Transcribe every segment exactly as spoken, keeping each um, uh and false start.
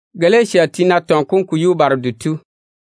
Galatia tina tonkun ku yu bar dutu.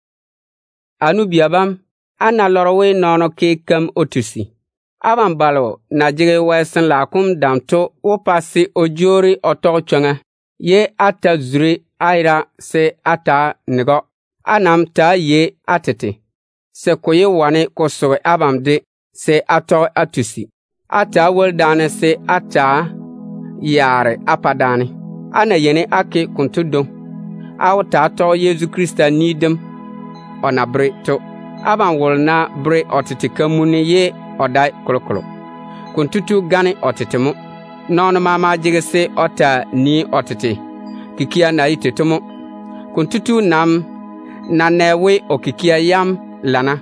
Anu biabam ana lorwe nono ke kam otusi. Aban balo na jige wesen la kum damto o pasi o jori oto changa. Ye ata zuri aira se ata nigo. Anam ta ye atete. Se koye wane kosowe abam de se ato atusi. Ata weldane se ata yare apadane. Ana yene ake kuntudo. Aw ta to Yesu Krista nidem ona bre to. Aban wolna bre otete kamuni ye odai kolokolo. Kuntutu gani otete mu. Nono mama jige se ota ni otete. Kikia na ite tumu. Kuntutu nam na newe okikia yam lana.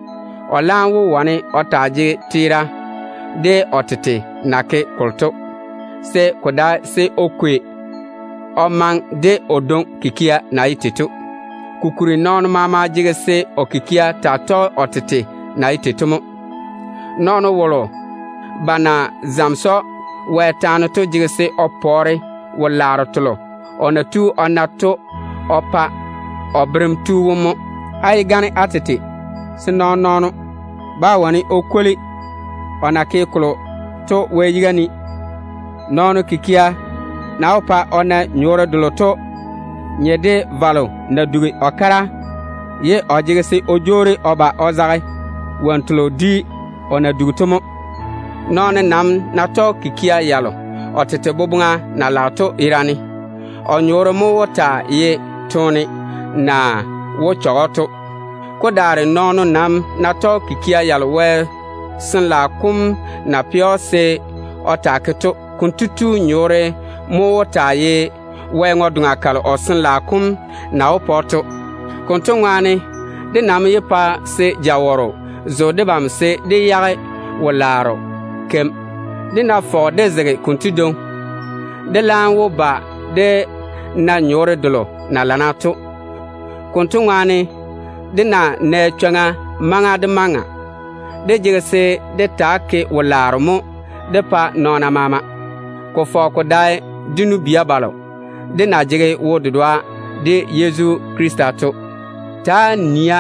Olanwo wane otaje tira de otete nake kolto. Se koda se okwe. Omang de odon kikia na itetu. Kukuri non mama jige se okikia tato otete na itetumu. Nono wolo. Bana zamso wetano to jige se opore wolaro tolo. Onatu onato opa obrim tu wumo. Ay gani atete. Se non nono. Ba wani okweli. Onake kulo to wejigani. Nono kikia. Na opa ona nyoro doloto nyede valo na dugi okara ye ojige se ojore oba ozai wantulo di ona dugutomo none nam na to kikia yalo otete bobunga na lato irani onyoro mo wota ye toni na wo chogoto kodare nono nam na to kikia yalo we sin la kum na pio se otaketo kuntutu nyore mo wota ye we ngodunga kal osin la kum na opoto konto ngani de nam ye pa se jaworo zo de bam se de yare wolaro kem de na fo de zege kuntido de lan wo ba de na nyore dolo na lanato konto ngani de na ne twanga manga de manga de jige se de take wolaro mo de pa nona mama ko fo ko dai dinu biya balo de na jige wodudwa de Yesu Kristato ta niya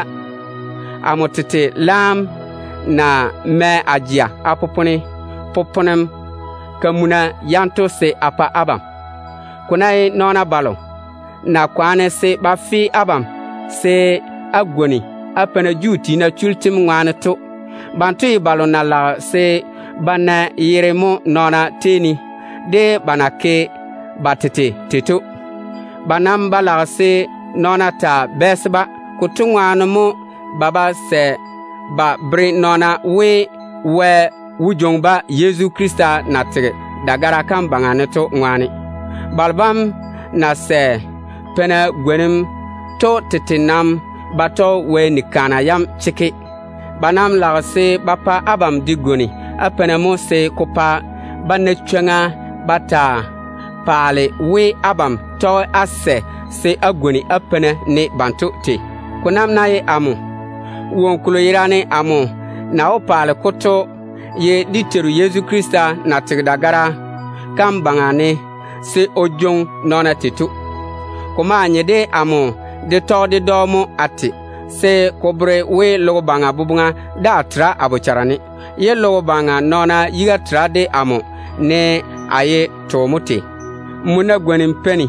amotete lam na me ajia apopone poponem kamuna yanto se apa abam kunai nona balo na kwane se bafi abam se agoni apana juti na chultim ngwane to bantu balo na la se bana yiremo nona teni de banake batete teto banam bala se nona ta besba kutungwana mo baba se ba bre nona we we wujongba Yesu Krista na tige dagara kan bangane to ngwani balbam na se pena gwenim to tetenam bato we nikana yam chiki banam la se bapa abam digoni apena mo se kopa banne chwenga bata pale we abam to asse se agoni apene ne bantu te kunam na ye amu won kulo yirane amu na o pale koto ye diteru Yesu Krista na tigdagara kam bangane se ojong nona titu kuma anyede amu de to de domo ati se kobre we logo banga bubunga da tra abocharane ye logo banga nona yiga tra de amu ne aye tomuti muna gwenin peni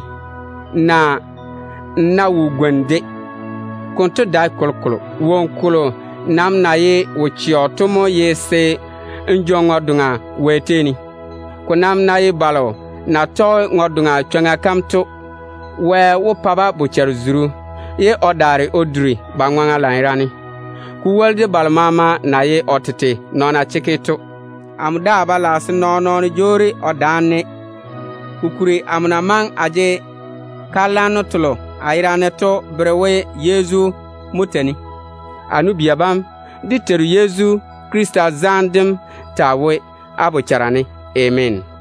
na na wu gwende konto dai kolkolo won kolo nam na ye wochiotomo ye se njongo dunga weteni ko nam na ye balo na to ngodunga twanga kamto we wo paba bocher zuru ye odare odri bangwanga lanirani ku walde balmama na ye otete nona chiketo amda bala sin nono jori odane kukuri amna mang aje kalano tulo airane to brewe Yesu muteni anu biabam diteru Yesu Krista zandim tawe abocharane amen.